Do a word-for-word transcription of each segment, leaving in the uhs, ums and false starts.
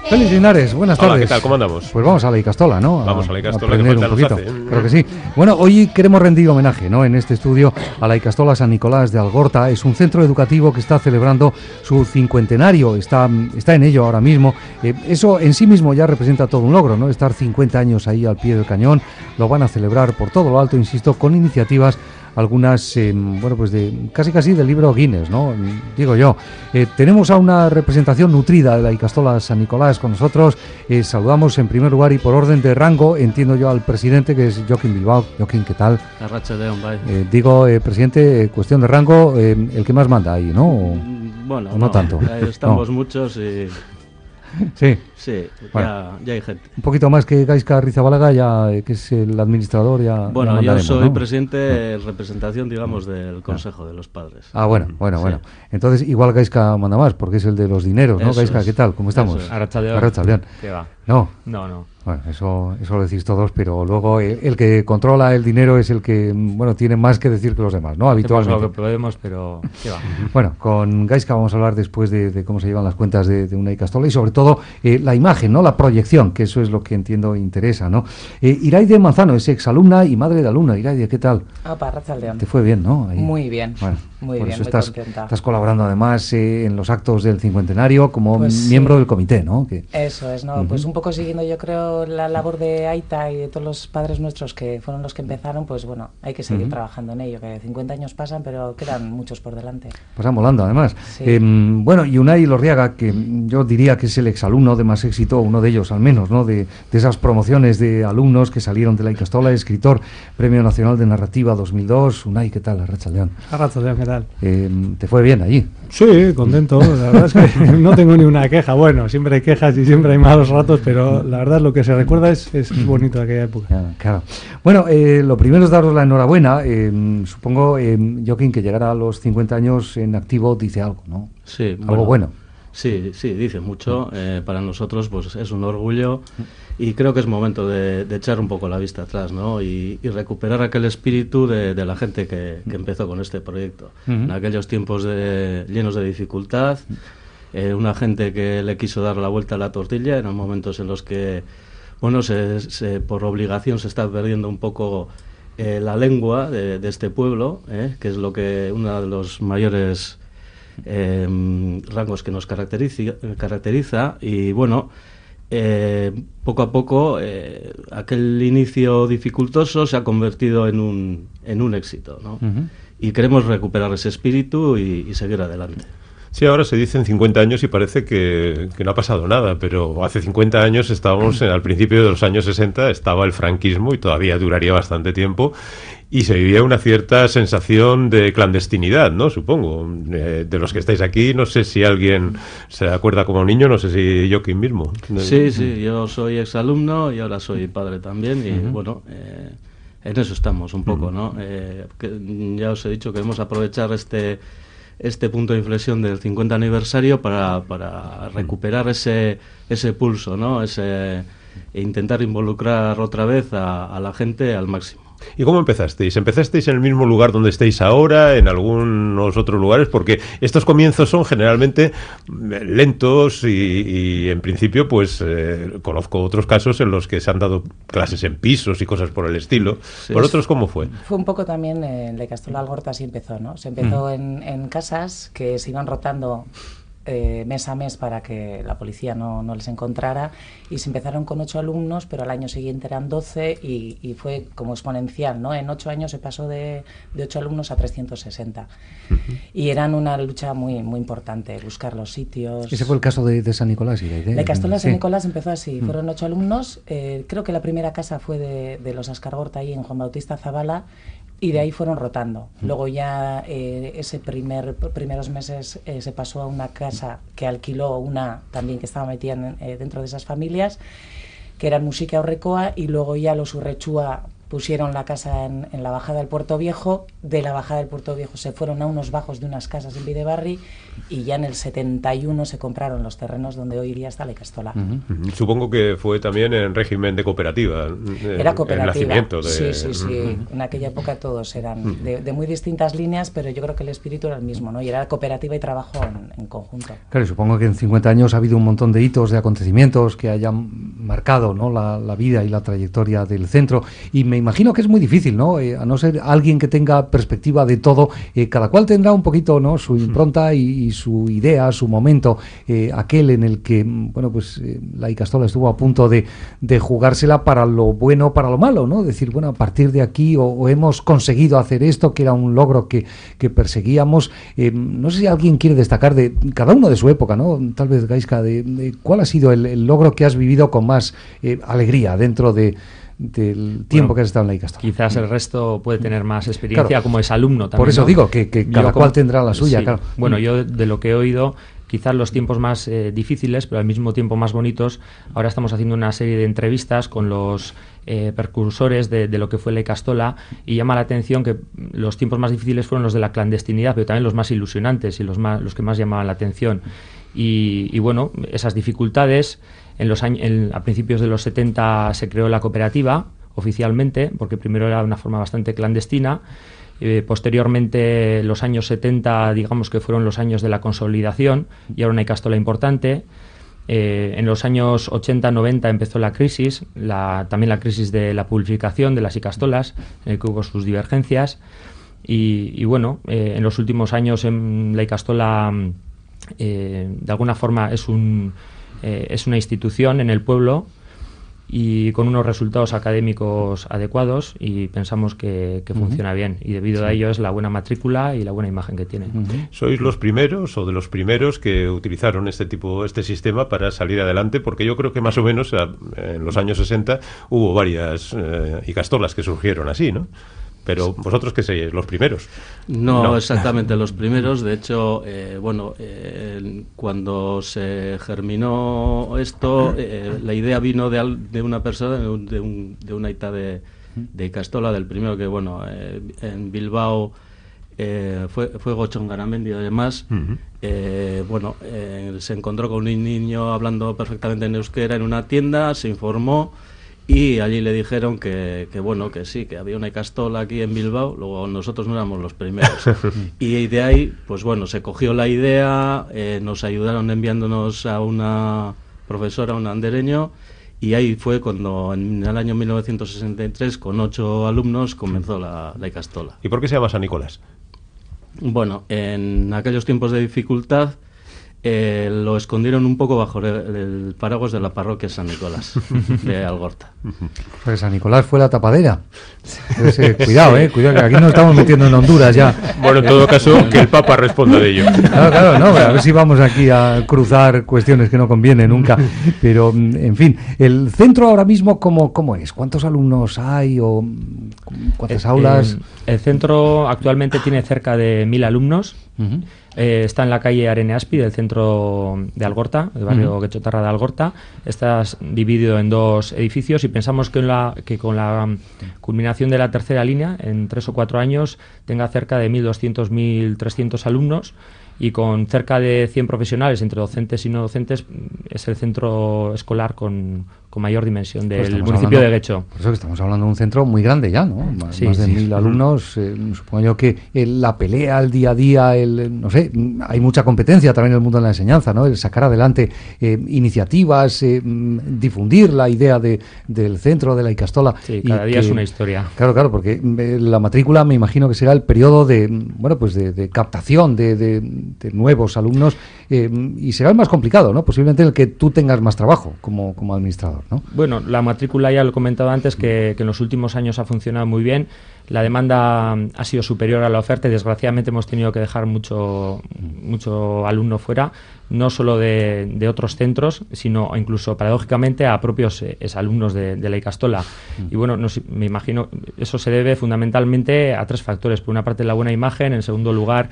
Félix Linares, buenas Hola, tardes. ¿qué tal? ¿Cómo andamos? Pues vamos a la Icastola, ¿no? A, vamos a la Icastola, a que aprender falta un nos poquito. hace. Creo que sí. Bueno, hoy queremos rendir homenaje, ¿no? En este estudio a la Icastola San Nicolás de Algorta. Es un centro educativo que está celebrando su cincuentenario. Está, está en ello ahora mismo. Eh, eso en sí mismo ya representa todo un logro, ¿no? Estar cincuenta años ahí al pie del cañón. Lo van a celebrar por todo lo alto, insisto, con iniciativas algunas, eh, bueno, pues de casi casi del libro Guinness, ¿no? Digo yo. Eh, tenemos a una representación nutrida de la Icastola San Nicolás con nosotros. Eh, saludamos en primer lugar y por orden de rango, entiendo yo, al presidente, que es Joaquín Bilbao. Joaquín, ¿qué tal? Eh, digo, eh, presidente, eh, cuestión de rango, eh, el que más manda ahí, ¿no? O, bueno, o no, no tanto. Estamos no. muchos y... Sí, sí, bueno, ya, ya hay gente. Un poquito más que Gaizka Rizabalaga, ya, eh, que es el administrador, ya. Bueno, ya yo soy ¿no? presidente en representación, digamos, del Consejo de los Padres. Ah, bueno, bueno, sí. bueno. Entonces, igual Gaizka manda más, porque es el de los dineros, ¿no? Eso Gaizka, es. ¿qué tal? ¿Cómo estamos? Arratsaldeon. Arratsaldeon. ¿Qué va? No. No, no. Bueno, eso, eso lo decís todos, pero luego el, el que controla el dinero es el que, bueno, tiene más que decir que los demás, ¿no? Habitualmente. Hacemos lo que podemos, pero ¿qué va? Bueno, con Gaizka vamos a hablar después de, de cómo se llevan las cuentas de, de una Icastola y sobre todo eh, la imagen, ¿no? La proyección, que eso es lo que entiendo interesa, ¿no? Eh, Iraide Manzano es exalumna y madre de alumna. Iraide, ¿qué tal? Opa, arratsaldeon. Te fue bien, ¿no? Ahí. Muy bien, bueno, muy por bien, eso muy estás, contenta. Estás colaborando además eh, en los actos del cincuentenario como pues miembro sí. del comité, ¿no? Que... Eso es, ¿no? Uh-huh. Pues un poco siguiendo yo creo la labor de Aita y de todos los padres nuestros que fueron los que empezaron, pues bueno, hay que seguir uh-huh. trabajando en ello, que cincuenta años pasan, pero quedan muchos por delante. Pasan volando, además. Sí. Eh, bueno, y Unai Lorriaga, que yo diría que es el exalumno de más éxito, uno de ellos al menos, ¿no? De, de esas promociones de alumnos que salieron de la Icastola, escritor, Premio Nacional de Narrativa dos mil dos. Unai, ¿qué tal? Arratsaldeon. Arratsaldeon, ¿qué tal? Eh, ¿Te fue bien allí? Sí, contento. La verdad es que no tengo ni una queja. Bueno, siempre hay quejas y siempre hay malos ratos, pero la verdad lo que se recuerda es, es bonito de aquella época. Ya, claro. Bueno, eh, lo primero es daros la enhorabuena. Eh, supongo, eh, Joaquín, que llegar a los cincuenta años en activo dice algo, ¿no? Sí. Algo bueno. bueno. Sí, sí, dice mucho. Eh, para nosotros pues es un orgullo y creo que es momento de, de echar un poco la vista atrás, ¿no? Y, y recuperar aquel espíritu de, de la gente que, que empezó con este proyecto. Uh-huh. En aquellos tiempos de, llenos de dificultad, eh, una gente que le quiso dar la vuelta a la tortilla, eran momentos en los que, bueno, se, se, por obligación se está perdiendo un poco eh, la lengua de, de este pueblo, eh, que es lo que uno de los mayores... Eh, rangos que nos caracteriza, caracteriza y bueno, eh, poco a poco eh, aquel inicio dificultoso se ha convertido en un, en un éxito, ¿no? Uh-huh. Y queremos recuperar ese espíritu y, y seguir adelante. Sí, ahora se dicen cincuenta años y parece que, que no ha pasado nada, pero hace cincuenta años estábamos, en, al principio de los años sesenta, estaba el franquismo y todavía duraría bastante tiempo, y se vivía una cierta sensación de clandestinidad, ¿no? Supongo. Eh, de los que estáis aquí, no sé si alguien se acuerda como niño, no sé si Joaquín mismo. Sí, sí, yo soy exalumno y ahora soy padre también, y uh-huh. bueno... Eh, en eso estamos un poco, ¿no? Eh, que ya os he dicho que queremos aprovechar este... este punto de inflexión del cincuenta aniversario para, para recuperar ese ese pulso, ¿no? Ese, e intentar involucrar otra vez a, a la gente al máximo. ¿Y cómo empezasteis? ¿Empezasteis en el mismo lugar donde estáis ahora, en algunos otros lugares? Porque estos comienzos son generalmente lentos y, y en principio, pues, eh, conozco otros casos en los que se han dado clases en pisos y cosas por el estilo. Sí, ¿por otros cómo fue? Fue un poco también, en eh, la Icastola Algorta así empezó, ¿no? Se empezó mm. en, en casas que se iban rotando Eh, mes a mes para que la policía no, no les encontrara, y se empezaron con ocho alumnos, pero al año siguiente eran doce y, y fue como exponencial, ¿no? En ocho años se pasó de, de ocho alumnos a trescientos sesenta. Uh-huh. Y eran una lucha muy muy importante, buscar los sitios. Ese fue el caso de, de San Nicolás. ¿Y de, la Icastola sí. San Nicolás empezó así, uh-huh. fueron ocho alumnos, eh, creo que la primera casa fue de, de los Ascargorta ahí en Juan Bautista Zavala, y de ahí fueron rotando. Luego ya eh, ese primer primeros meses eh, se pasó a una casa que alquiló una también que estaba metida en, eh, dentro de esas familias, que era Música Aurrecoa, y luego ya los Urrechúa pusieron la casa en, en la bajada del Puerto Viejo, de la bajada del Puerto Viejo se fueron a unos bajos de unas casas en Videbarri y ya en el setenta y uno se compraron los terrenos donde hoy día está la Icastola. Uh-huh. Supongo que fue también en régimen de cooperativa. Era cooperativa, el nacimiento de... sí, sí, sí. Uh-huh. En aquella época todos eran uh-huh. de, de muy distintas líneas, pero yo creo que el espíritu era el mismo, ¿no? Y era cooperativa y trabajo en, en conjunto. Claro, supongo que en cincuenta años ha habido un montón de hitos, de acontecimientos que hayan marcado, ¿no?, la, la vida y la trayectoria del centro, y me imagino que es muy difícil, ¿no? Eh, a no ser alguien que tenga perspectiva de todo, eh, cada cual tendrá un poquito, ¿no?, su impronta y, y su idea, su momento, eh, aquel en el que, bueno, pues eh, la Icastola estuvo a punto de, de jugársela para lo bueno, para lo malo, ¿no? Decir, bueno, a partir de aquí o, o hemos conseguido hacer esto, que era un logro que, que perseguíamos. Eh, no sé si alguien quiere destacar de cada uno de su época, ¿no? Tal vez, Gaizka, de, de cuál ha sido el, el logro que has vivido con más eh, alegría dentro de del tiempo bueno, que has estado en la Icastola. Quizás el resto puede tener más experiencia, claro, como es alumno también. Por eso, ¿no?, digo que, que cada yo, cual tendrá la suya, sí. Claro. Bueno, yo de lo que he oído, quizás los tiempos más eh, difíciles, pero al mismo tiempo más bonitos. Ahora estamos haciendo una serie de entrevistas con los eh, precursores de, de lo que fue la Icastola, y llama la atención que los tiempos más difíciles fueron los de la clandestinidad, pero también los más ilusionantes y los, más, los que más llamaban la atención. Y, y bueno, esas dificultades, en los años, en, a principios de los setenta se creó la cooperativa oficialmente, porque primero era de una forma bastante clandestina. Eh, posteriormente, los años setenta, digamos que fueron los años de la consolidación, y ahora una Icastola importante. Eh, en los años ochenta noventa empezó la crisis, la, también la crisis de la publificación de las Icastolas, en el que hubo sus divergencias. Y, y bueno, eh, en los últimos años en la Icastola, eh, de alguna forma, es, un, eh, es una institución en el pueblo, y con unos resultados académicos adecuados, y pensamos que, que uh-huh. funciona bien, y debido sí. a ello es la buena matrícula y la buena imagen que tiene. Uh-huh. ¿Sois los primeros o de los primeros que utilizaron este tipo, este sistema para salir adelante? Porque yo creo que más o menos en los años sesenta hubo varias eh, Icastolas que surgieron así, ¿no? Pero vosotros, ¿qué seáis? ¿Los primeros? No, no, exactamente los primeros. De hecho, eh, bueno, eh, cuando se germinó esto, eh, la idea vino de, al, de una persona, de, un, de, un, de una ita de, de Icastola, del primero que, bueno, eh, en Bilbao eh, fue, fue Gochón Garamendi, además. Uh-huh. eh, bueno, eh, se encontró con un niño hablando perfectamente en euskera en una tienda, se informó, y allí le dijeron que, que bueno, que sí, que había una Icastola aquí en Bilbao. Luego nosotros no éramos los primeros. Y de ahí, pues bueno, se cogió la idea, eh, nos ayudaron enviándonos a una profesora, un andereño, y ahí fue cuando en el año mil novecientos sesenta y tres, con ocho alumnos, comenzó la, la Icastola. ¿Y por qué se llama San Nicolás? Bueno, en aquellos tiempos de dificultad, Eh, lo escondieron un poco bajo el, el paraguas de la parroquia San Nicolás de Algorta. Pues San Nicolás fue la tapadera. Pues, eh, cuidado, eh, cuidado, que aquí nos estamos metiendo en Honduras ya. Bueno, en todo caso, que el Papa responda de ello. Claro, claro, no, a ver si vamos aquí a cruzar cuestiones que no conviene nunca. Pero, en fin, el centro ahora mismo, ¿cómo, cómo es? ¿Cuántos alumnos hay o cuántas el, aulas? El, el centro actualmente tiene cerca de mil alumnos. Uh-huh. Eh, está en la calle Areneaspi del centro de Algorta, el barrio uh-huh. Guechotarra de Algorta. Está dividido en dos edificios, y pensamos que, en la, que con la culminación de la tercera línea, en tres o cuatro años, tenga cerca de mil doscientos a mil trescientos alumnos, y con cerca de cien profesionales, entre docentes y no docentes. Es el centro escolar con, con mayor dimensión del pues municipio hablando, de Guecho. Por eso que estamos hablando de un centro muy grande ya, ¿no? Más, sí, más de sí, mil sí. alumnos. Eh, supongo yo que el, la pelea, el día a día, el, no sé, hay mucha competencia también en el mundo de la enseñanza, ¿no? El sacar adelante eh, iniciativas, eh, difundir la idea de, del centro, de la Icastola. Sí, cada día que, es una historia. Claro, claro, porque eh, la matrícula me imagino que será el periodo de, bueno, pues de, de captación de, de, de nuevos alumnos, eh, y será el más complicado, ¿no? Posiblemente el que tú tengas más trabajo como, como administrador, ¿no? Bueno, la matrícula, ya lo he comentado antes, que, que en los últimos años ha funcionado muy bien. La demanda ha sido superior a la oferta, y desgraciadamente hemos tenido que dejar mucho, mucho alumno fuera, no solo de, de otros centros, sino incluso, paradójicamente, a propios eh, alumnos de, de la Icastola. Y bueno, no, me imagino, eso se debe fundamentalmente a tres factores. Por una parte, la buena imagen; en segundo lugar,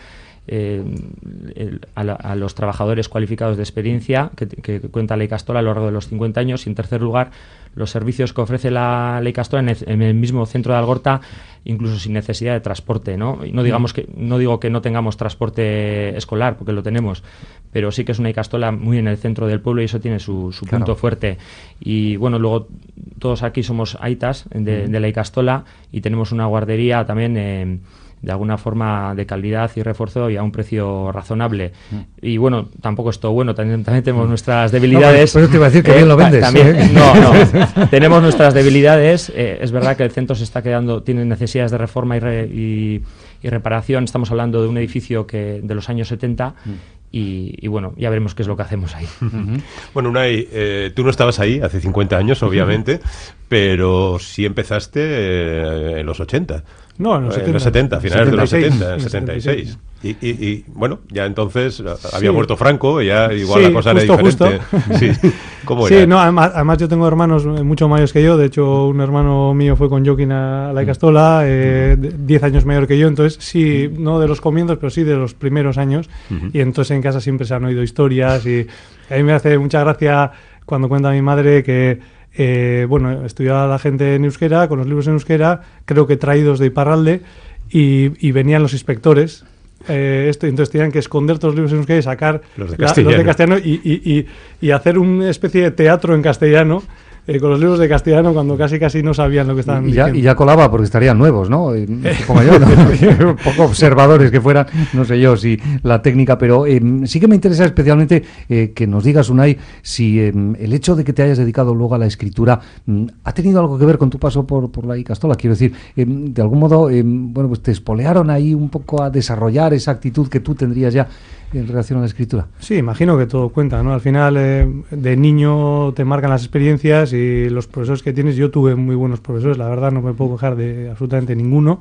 eh, el, a, la, a los trabajadores cualificados de experiencia que, que cuenta la Icastola a lo largo de los cincuenta años. Y en tercer lugar, los servicios que ofrece la, la Icastola en el, en el mismo centro de Algorta, incluso sin necesidad de transporte, ¿no? Y no digamos que no digo que no tengamos transporte escolar, porque lo tenemos, pero sí que es una Icastola muy en el centro del pueblo y eso tiene su, su Claro. punto fuerte. Y bueno, luego todos aquí somos aitas de, de la Icastola y tenemos una guardería también eh, de alguna forma de calidad y refuerzo y a un precio razonable. Mm. Y bueno, tampoco es todo bueno, también, también tenemos nuestras debilidades. No, pero te iba a decir que eh, bien lo vendes. También, ¿eh? No, no, tenemos nuestras debilidades. Eh, es verdad que el centro se está quedando, tiene necesidades de reforma y, re, y, y reparación. Estamos hablando de un edificio que de los años setenta. Mm. Y, y bueno, ya veremos qué es lo que hacemos ahí. Uh-huh. Bueno, Unai, eh, tú no estabas ahí hace cincuenta años, obviamente, uh-huh. pero sí empezaste eh, en los ochenta. No, en los setenta. En los setenta, finales setenta y seis. de los setenta, en setenta y seis. Y, y, y bueno, ya entonces había sí. muerto Franco, ya igual sí, la cosa justo, era diferente. Justo. Sí, ¿cómo sí era? no, además, además yo tengo hermanos mucho mayores que yo. De hecho, un hermano mío fue con Joaquín a la Icastola, eh, diez años mayor que yo. Entonces, sí, no de los comienzos, pero sí de los primeros años. Uh-huh. Y entonces en casa siempre se han oído historias. Y a mí me hace mucha gracia cuando cuenta mi madre que eh, bueno, estudiaba la gente en euskera, con los libros en euskera, creo que traídos de Iparralde, y, y venían los inspectores. Eh, esto, entonces tenían que esconder todos los libros en euskera y sacar los de la, castellano, los de castellano y, y, y, y hacer una especie de teatro en castellano eh, con los libros de castellano cuando casi casi no sabían lo que estaban y ya, diciendo. Y ya colaba porque estarían nuevos, ¿no? Eh, supongo yo, ¿no? Un poco observadores que fueran, no sé yo si la técnica, pero eh, sí que me interesa especialmente eh, que nos digas, Unai, si eh, el hecho de que te hayas dedicado luego a la escritura mm, ha tenido algo que ver con tu paso por, por la Icastola. Quiero decir, eh, de algún modo, eh, bueno, pues te espolearon ahí un poco a desarrollar esa actitud que tú tendrías ya en relación a la escritura. Sí, imagino que todo cuenta, ¿no? Al final, eh, de niño te marcan las experiencias y los profesores que tienes. Yo tuve muy buenos profesores, la verdad, no me puedo quejar de absolutamente ninguno.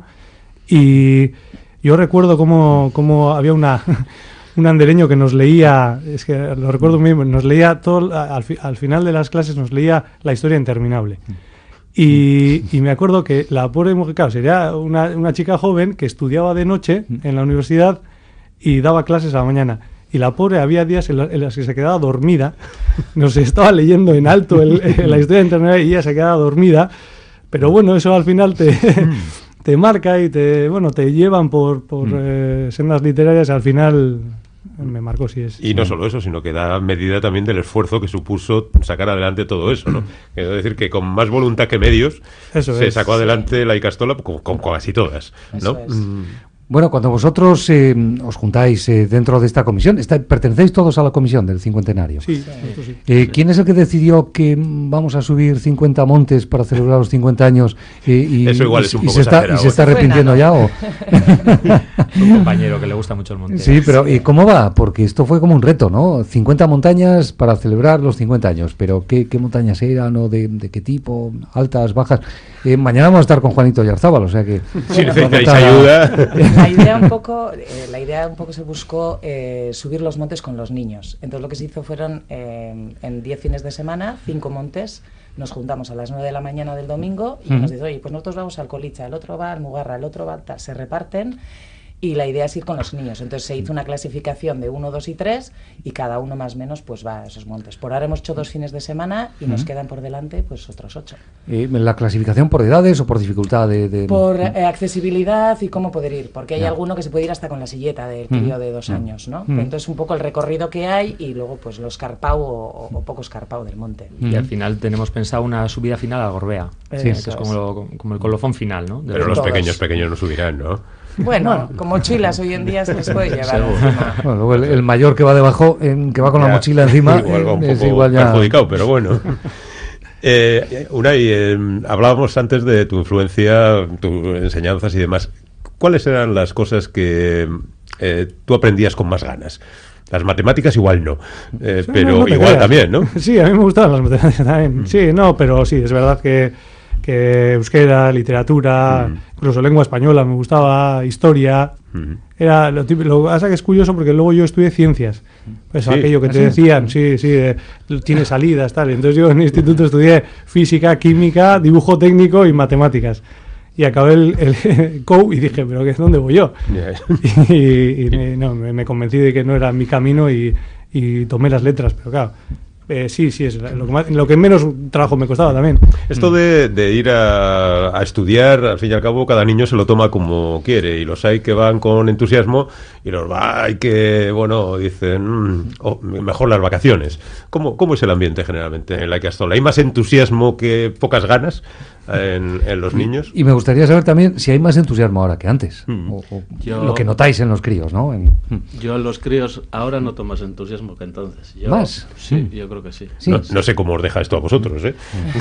Y yo recuerdo cómo, cómo había una un andereño que nos leía, es que lo recuerdo muy bien, nos leía todo, al, al final de las clases nos leía La historia interminable. Y, y me acuerdo que la pobre mujer, claro, sería una, una chica joven que estudiaba de noche en la universidad y daba clases a la mañana. Y la pobre había días en, la, en las que se quedaba dormida. Nos estaba leyendo en alto el, el, la historia de internet y ella se quedaba dormida. Pero bueno, eso al final te, te marca y te bueno te llevan por, por mm. eh, sendas literarias. Al final me marcó, sí es. Y no solo eso, sino que da medida también del esfuerzo que supuso sacar adelante todo eso, ¿no? Quiero decir que con más voluntad que medios eso se es. sacó adelante la Icastola con, con, con casi todas, ¿no? Eso es. Mm. Bueno, cuando vosotros eh, os juntáis eh, dentro de esta comisión, está, pertenecéis todos a la comisión del cincuentenario. Sí, sí. sí. Eh, ¿Quién es el que decidió que vamos a subir cincuenta montes para celebrar los cincuenta años? Eh, y, Eso igual y, es un y poco se está, exagerado. ¿Y se está arrepintiendo ya? ¿O? Un compañero que le gusta mucho el monte. Sí, pero ¿y cómo va? Porque esto fue como un reto, ¿no? cincuenta montañas para celebrar los cincuenta años. Pero ¿qué, qué montañas eran o de, de qué tipo? ¿Altas, bajas? Eh, mañana vamos a estar con Juanito Yarzábal, o sea que... Si necesitáis ayuda... La idea un poco, eh, la idea un poco se buscó eh, subir los montes con los niños. Entonces lo que se hizo fueron, eh, en diez fines de semana, cinco montes. Nos juntamos a las nueve de la mañana del domingo y uh-huh. nos dicen, oye, pues nosotros vamos al Colicha, el otro va al Mugarra, el otro va... Se reparten. Y la idea es ir con los niños. Entonces se hizo una clasificación de uno, dos y tres y cada uno más o menos pues va a esos montes. Por ahora hemos hecho dos fines de semana y uh-huh. nos quedan por delante pues otros ocho. Eh, ¿La clasificación por edades o por dificultad de...? de... Por eh, accesibilidad y cómo poder ir. Porque hay yeah. alguno que se puede ir hasta con la silleta del crío uh-huh. de dos uh-huh. años, ¿no? Uh-huh. Entonces un poco el recorrido que hay y luego pues lo escarpado o, o poco escarpado del monte. Y uh-huh. al final tenemos pensado una subida final a Gorbea. Sí, que es, es como, lo, como el colofón final, ¿no? De Pero los todos. pequeños pequeños no subirán, ¿no? Bueno, con mochilas hoy en día se les puede llevar encima. Bueno, luego el, el mayor que va debajo, eh, que va con ya, la mochila encima, igual va un eh, es poco igual ya... perjudicado, pero bueno. Eh, Unai, eh, hablábamos antes de tu influencia, tus enseñanzas y demás. ¿Cuáles eran las cosas que eh, tú aprendías con más ganas? Las matemáticas igual no, eh, sí, pero no, no igual creas. También, ¿no? Sí, a mí me gustaban las matemáticas también. Mm. Sí, no, pero sí, es verdad que, que euskera, literatura, mm. incluso lengua española me gustaba, historia... Mm. Era lo, típico, lo que pasa que es curioso porque luego yo estudié ciencias, pues sí, aquello que te ¿sí? decían, sí, sí, eh, tiene salidas, tal. Entonces yo en el instituto estudié física, química, dibujo técnico y matemáticas. y acabé el, el, el C O U y dije, ¿pero qué, dónde voy yo? Yeah. Y, y, y no, me, me convencí de que no era mi camino y, y tomé las letras, pero claro, eh, sí, sí, es lo que, más, lo que menos trabajo me costaba también. Esto de, de ir a, a estudiar, al fin y al cabo, cada niño se lo toma como quiere, y los hay que van con entusiasmo y los hay que, bueno, dicen, mmm, oh, mejor las vacaciones. ¿Cómo, ¿Cómo es el ambiente generalmente en la Icastola? ¿Hay más entusiasmo que pocas ganas en, en los niños? Y me gustaría saber también si hay más entusiasmo ahora que antes, mm. o, o yo, lo que notáis en los críos, ¿no? En, yo en los críos ahora noto más entusiasmo que entonces. Yo, ¿Más? Sí, Mm. yo creo que sí. sí. No, no sé cómo os deja esto a vosotros, ¿eh?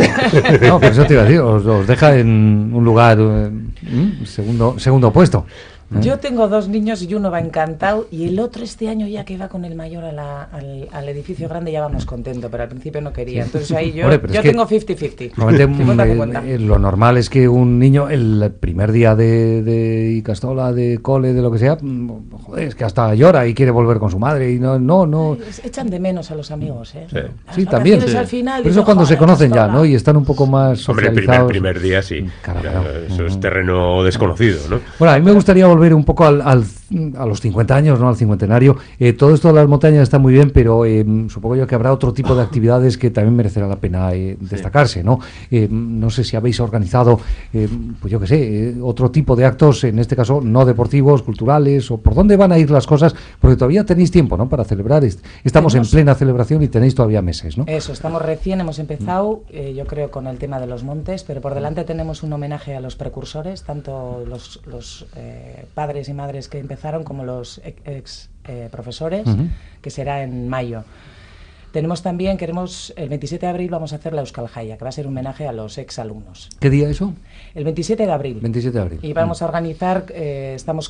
No, por eso te iba a decir, os, os deja en un lugar, eh, segundo, segundo puesto. ¿Eh? Yo tengo dos niños y uno va encantado y el otro este año ya que va con el mayor a la, al, al edificio grande ya vamos contento, pero al principio no quería. Entonces ahí yo, Hombre, yo es tengo cincuenta cincuenta. cincuenta. Eh, lo normal es que un niño el primer día de, de Icastola, de cole, de lo que sea, joder, es que hasta llora y quiere volver con su madre y no, no, no. Echan de menos a los amigos, ¿eh? Sí, sí también. Sí. Al final, pero eso cuando se conocen ya, ¿no? Y están un poco más socializados. Hombre, el primer, primer día sí. Caramba, ya, eso es terreno desconocido, ¿no? Bueno, a mí me gustaría volver un poco al, al a los cincuenta años, ¿no? Al cincuentenario. Eh, todo esto de las montañas está muy bien, pero eh, supongo yo que habrá otro tipo de actividades que también merecerá la pena eh, destacarse, ¿no? Eh, no sé si habéis organizado, eh, pues yo qué sé, eh, otro tipo de actos, en este caso no deportivos, culturales, o por dónde van a ir las cosas, porque todavía tenéis tiempo, ¿no? Para celebrar. Estamos tenemos, en plena celebración y tenéis todavía meses, ¿no? Eso, estamos recién, hemos empezado, eh, yo creo, con el tema de los montes, pero por delante tenemos un homenaje a los precursores, tanto los, los eh, padres y madres que empezaron como los ex eh, profesores, uh-huh. que será en mayo. Tenemos también, queremos, el veintisiete de abril vamos a hacer la Euskal Jaya, que va a ser un homenaje a los ex alumnos. ¿Qué día eso? El veintisiete de abril. veintisiete de abril. Y vamos a organizar, eh, estamos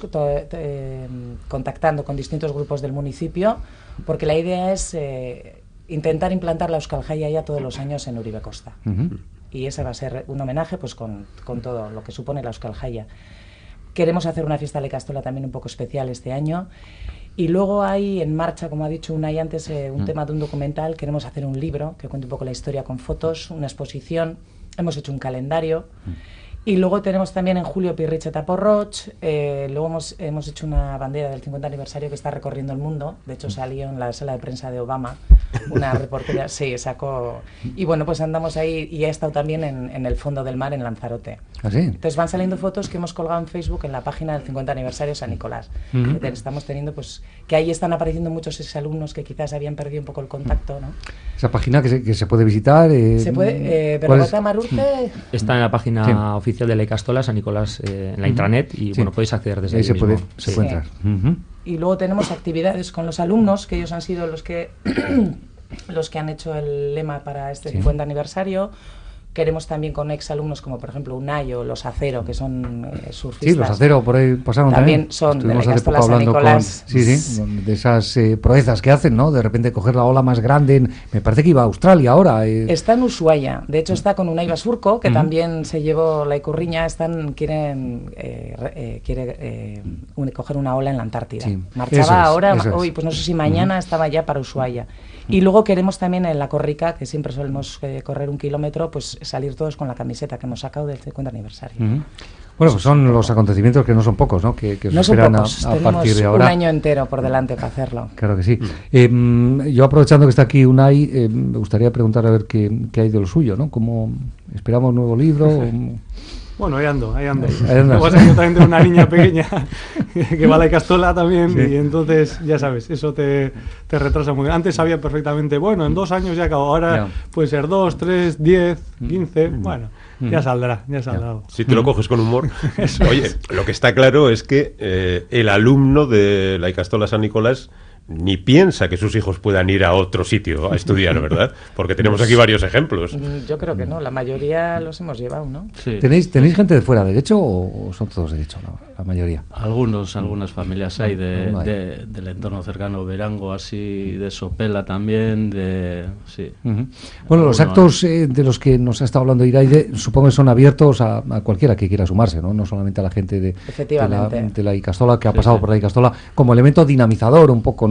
eh, contactando con distintos grupos del municipio, porque la idea es eh, intentar implantar la Euskal Jaya ya todos los años en Uribe Costa. Uh-huh. Y ese va a ser un homenaje pues con, con todo lo que supone la Euskal Jaya. Queremos hacer una fiesta de Icastola también un poco especial este año. Y luego hay en marcha, como ha dicho Unai antes, eh, un mm. tema de un documental. Queremos hacer un libro que cuente un poco la historia con fotos, una exposición. Hemos hecho un calendario. Mm. Y luego tenemos también en julio Pirritx eta Porrotx. Eh, luego hemos, hemos hecho una bandera del cincuenta aniversario que está recorriendo el mundo. De hecho, salió en la sala de prensa de Obama. Una reportera, sí, sacó... Y bueno, pues andamos ahí y ha estado también en, en el fondo del mar, en Lanzarote. ¿Ah, sí? Entonces van saliendo fotos que hemos colgado en Facebook en la página del cincuenta aniversario San Nicolás. Uh-huh. Estamos teniendo, pues, que ahí están apareciendo muchos exalumnos que quizás habían perdido un poco el contacto, ¿no? Esa página que se, que se puede visitar... Eh, se puede... Eh, Bergota Marurte... Está en la página sí. oficial de la Icastola, San Nicolás, eh, en la uh-huh. intranet, y sí. bueno, podéis acceder desde ahí, ahí se mismo. Puede, se sí. puede entrar. Uh-huh. Y luego tenemos actividades con los alumnos, que ellos han sido los que... los que han hecho el lema para este sí. cincuenta aniversario. Queremos también con exalumnos como por ejemplo Unai o los Acero, que son eh, surfistas. Sí, los Acero por ahí pasaron también. También son Estuvimos de la Icastola San Nicolás. Con, sí, sí, de esas eh, proezas que hacen, ¿no? De repente coger la ola más grande. En, me parece que iba a Australia ahora. Eh. Está en Ushuaia. De hecho está con Unai Basurco, que uh-huh. también se llevó la Icurriña. Están, quieren eh, eh, quiere eh, un, coger una ola en la Antártida. Sí. Marchaba es, ahora, hoy, pues no sé si mañana uh-huh. estaba ya para Ushuaia. Y luego queremos también en la Corrica, que siempre solemos eh, correr un kilómetro, pues salir todos con la camiseta que hemos sacado del cincuenta aniversario. Uh-huh. Bueno, pues son los acontecimientos que no son pocos, ¿no? Que, que no se esperan son pocos. A, a partir de ahora. Un año entero por delante para hacerlo. Claro que sí. Eh, yo aprovechando que está aquí Unai, eh, me gustaría preguntar a ver qué, qué hay de lo suyo, ¿no? ¿Cómo esperamos nuevo libro? Bueno, ahí ando, ahí ando. Ahí Luego yo también tengo una niña pequeña que va a la Icastola también, sí. y entonces, ya sabes, eso te, te retrasa muy bien. Antes sabía perfectamente, bueno, en dos años ya acabo, ahora yeah. puede ser dos, tres, diez, quince, mm. bueno, mm. ya saldrá, ya saldrá. Yeah. Si te lo coges con humor. Oye, es. Lo que está claro es que eh, el alumno de la Icastola San Nicolás ni piensa que sus hijos puedan ir a otro sitio a estudiar, ¿verdad? Porque tenemos aquí varios ejemplos. Yo creo que no, la mayoría los hemos llevado, ¿no? Sí. ¿Tenéis, ¿Tenéis gente de fuera de derecho o son todos de derecho, no? La mayoría. Algunos, algunas familias hay de, no hay. de, del entorno cercano, Verango, así, de Sopela también, de... sí. Uh-huh. Bueno, los actos eh, de los que nos ha estado hablando Iraide, supongo que son abiertos a, a cualquiera que quiera sumarse, ¿no? No solamente a la gente de, de, la, de la Icastola, que ha pasado sí, sí. por la Icastola, como elemento dinamizador un poco, ¿no?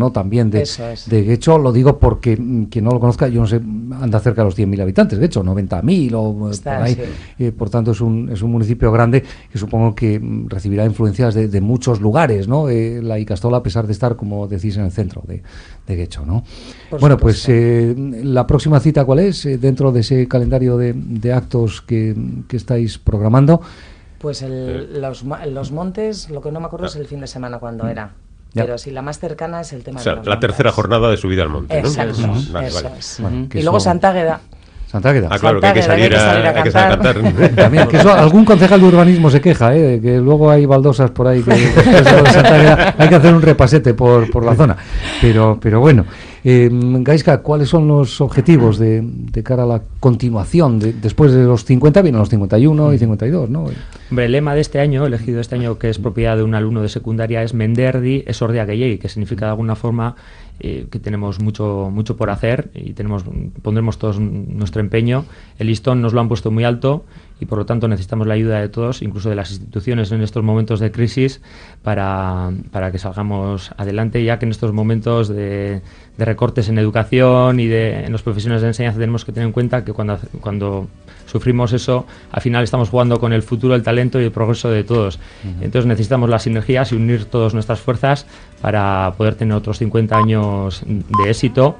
¿no? También de, Eso es. de Guecho. Lo digo porque mm, quien no lo conozca, yo no sé, anda cerca de los cien mil habitantes, Guecho, noventa mil o Está, por ahí. sí. Eh, por tanto, es un, es un municipio grande que supongo que mm, recibirá influencias de, de muchos lugares, ¿no? Eh, la Icastola, a pesar de estar, como decís, en el centro de, de Guecho, ¿no? Por bueno, supuesto. pues eh, la próxima cita, ¿cuál es? Eh, dentro de ese calendario de, de actos que, que estáis programando. Pues el, los, ma- los montes, lo que no me acuerdo es el fin de semana cuando era. Ya. Pero sí, la más cercana es el tema O sea, de los la montes. tercera jornada de subida al monte, ¿no? Exacto, Ujú. Vale, eso vale. es. Bueno, que Y luego eso- Santágueda. Santágueda. Ah, claro, que hay que Santágueda, salir hay que salir a, a hay que salir a cantar. cantar. También, que eso, algún concejal de urbanismo se queja, ¿eh? De que luego hay baldosas por ahí que después de lo de Santágueda hay que hacer un repasete por, por la zona. Pero, pero bueno, eh, Gaizka, ¿cuáles son los objetivos de, de cara a la continuación? De, después de los cincuenta vienen los cincuenta y uno y cincuenta y dos, ¿no? Hombre, el lema de este año, elegido este año, que es propiedad de un alumno de secundaria, es Menderdi esordia gehiegi, que significa de alguna forma eh, que tenemos mucho mucho por hacer y tenemos pondremos todos nuestro empeño. El listón nos lo han puesto muy alto y por lo tanto necesitamos la ayuda de todos, incluso de las instituciones en estos momentos de crisis, para, para que salgamos adelante, ya que en estos momentos de, de recortes en educación y de, en los profesionales de enseñanza tenemos que tener en cuenta que cuando, cuando sufrimos eso, al final estamos jugando con el futuro, el talento y el progreso de todos. Uh-huh. Entonces necesitamos las sinergias y unir todas nuestras fuerzas para poder tener otros cincuenta años de éxito.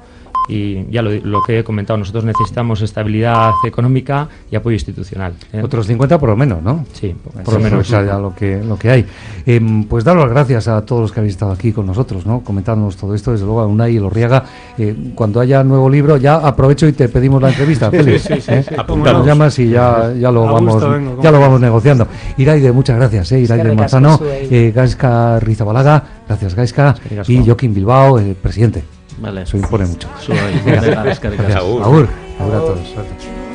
Y ya lo, lo que he comentado, nosotros necesitamos estabilidad económica y apoyo institucional, ¿eh? Otros cincuenta por lo menos, ¿no? Sí, por lo menos, o sea, ya lo que, lo que hay. Eh, pues dar las gracias a todos los que habéis estado aquí con nosotros, ¿no? Comentándonos todo esto, desde luego a Unai Elorriaga. Eh, cuando haya nuevo libro, ya aprovecho y te pedimos la entrevista, Félix. Sí, sí, sí, ¿eh? sí, Apuntamos, nos llamas y ya, ya lo A vamos gusto vengo, ya lo como vamos negociando. Iraide, muchas gracias, ¿eh? Iraide Manzano, eh, Gaizka Rizabalaga, gracias Gaizka, y Joaquín Bilbao, el presidente. Vale. Eso impone mucho. Gracias. Agur, agur a todos.